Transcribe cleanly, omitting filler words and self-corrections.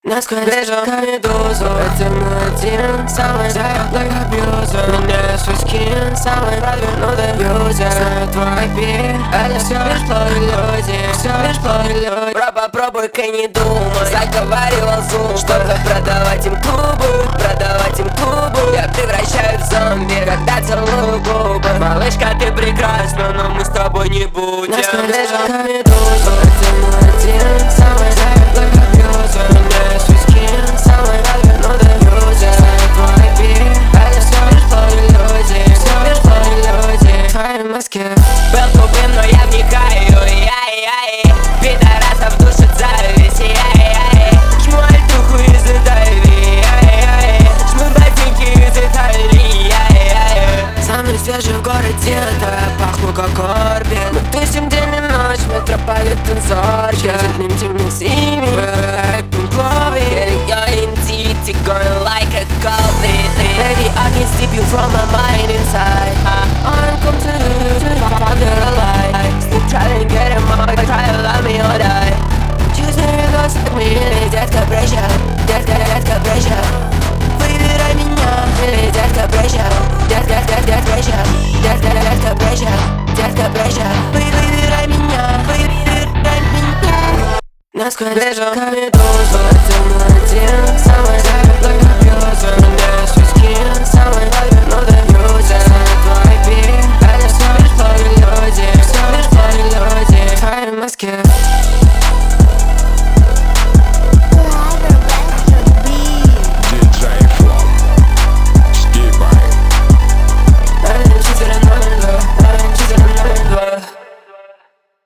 Насквозь вижу как медузу. Это мой один, самый заебной абьюзер. Меняю свой скин, самый продвинутый юзер. Знаю твой пик, это все лишь полулюди. Все лишь полулюди. Попробуй-ка не думай. Заговаривал зуб, чтобы продавать им клубы. Продавать им клубы. Я превращаюсь в зомби, когда целую губы. Малышка, ты прекрасна, но мы с тобой не будем. Насквозь вижу как медузу. Это мой один, самый заебной абьюзер. Меняю свой скин, самый продвинутый юзер. Знаю твой пик, это все лишь полулюди. Все лишь полулюди. В твоей Москве был тупым, но я вникаю. Пидорасов душит зависть. Жму альтуху из Италии. Жму ботинки из Италии. Самый свежий в городе, то я пахну как Орбит. Мы тусим день и ночь, метрополитен зорче. Взлетим с ними, we're glowing. You're in city, going like a goblin. Baby, I can steal you from my mind inside. I'm come to find it alive. Still try to get him out, try to love me or die. Choose me, go suck me, или детка прощай. Детка прощай. Выбирай меня, или детка прощай. Детка прощай. Детка прощай. Детка прощай. Выбирай меня, выбирай меня. Насквозь вижу как медузу. Это мой один, самый заебной абьюзер. Меняю свой скин, самый продвинутый юзер. Знаю твой пик, это все лишь полулюди. Все лишь полулюди. В твоей Москве